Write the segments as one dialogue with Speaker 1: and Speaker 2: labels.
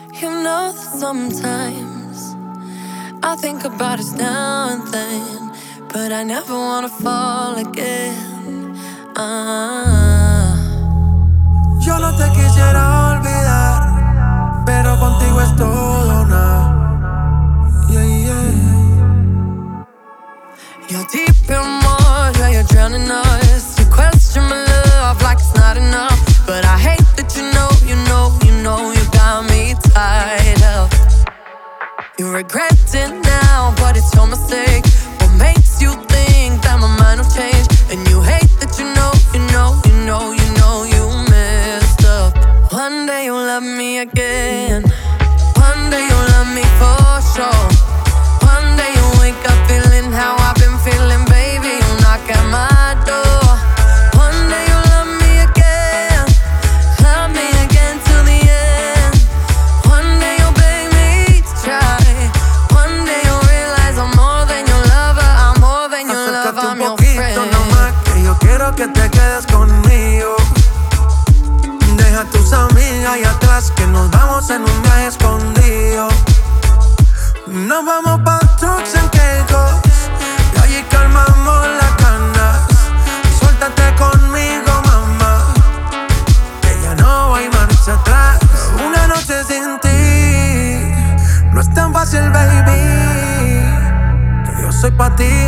Speaker 1: You know that sometimes I think about us now and then, but I never wanna fall again.
Speaker 2: Yo no te quisiera olvidar, pero contigo es todo nada. Yeah, yeah.
Speaker 1: You're deep in water, you're drowning us. You question my love like it's not enough, but I hate that you know you got me tied up. You regret it now, but it's your mistake. What makes you think that my mind will change? And you hate that you messed up. One day you'll love me again. One day you'll love me for sure. One day you'll wake up feeling how I've been feeling, baby. You'll knock at my door. One day you'll love me again till the end. One day you'll beg me to try. One day you'll realize I'm more than your lover. I'm more than your lover, I'm your friend.
Speaker 2: Acércate un poquito nomás, que yo quiero que te quedes conmigo. Deja a tus amigas ahí atrás, que nos vamos en un viaje escondido. Nos vamos pa' Turks and Caicos y allí calmamos las ganas. Suéltate conmigo, mamá, que ya no hay marcha atrás. Una noche sin ti no es tan fácil, baby, que yo soy pa' ti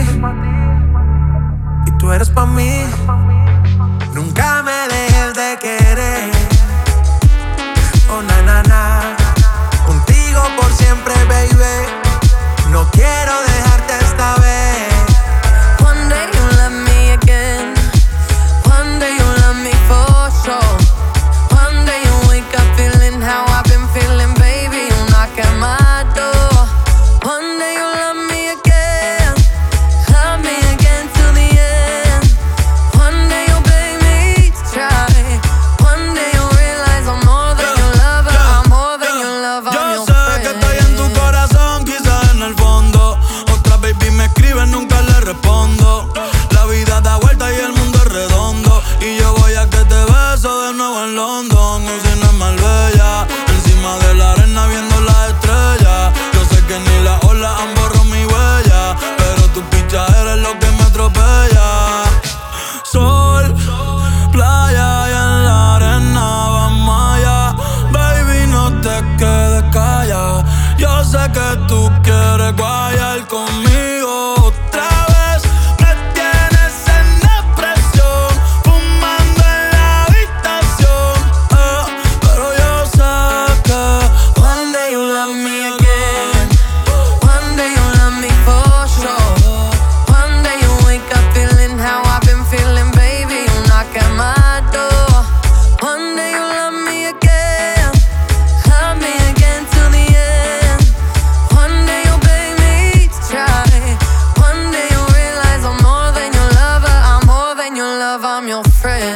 Speaker 2: y tú eres pa' mí. Nunca me dejes de querer. Oh, na, na, na. Contigo por siempre, baby. No quiero dejarte esta vez.
Speaker 1: One day you'll love me again. One day you'll love me for sure. One day you'll wake up feeling how I've been feeling, baby. You'll knock at my door. One day you'll love me again till the end. One day you'll beg me to try. One day you'll realize I'm more than your lover. I'm more than your lover, I'm your friend.
Speaker 3: Yo sé que estoy en tu corazón, quizás en el fondo. Otra baby me escribe, nunca le respondo. La vida da vuelta y el mundo es redondo. Y yo voy a que te beso de nuevo en London. Usina es Marbella, encima de la arena viendo las estrellas. Yo sé que ni las olas han borrado mi huella, pero tu picha eres lo que me atropella. Sol, playa y en la arena vamos allá. Baby, no te quedes callada. Yo sé que tú quieres guayar conmigo otra vez. Me tienes en depresión, fumando en la habitación. Pero yo sé que
Speaker 1: one day you'll love me again. One day you'll love me for sure. One day you'll wake up feeling how I've been feeling, baby. You'll knock at my door. One day you'll love me again till the end. One day you'll beg me to try. One day you'll realize I'm more than your lover. I'm more than your lover, I'm your friend.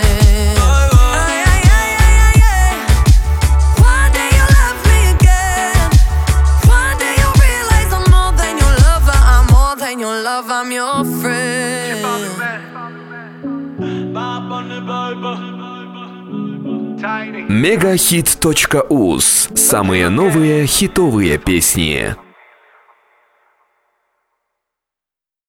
Speaker 1: One day you'll love me again. One day you'll realize I'm more than your lover. I'm more than your lover, I'm your friend.
Speaker 4: Мегахит.уз. Самые новые хитовые песни.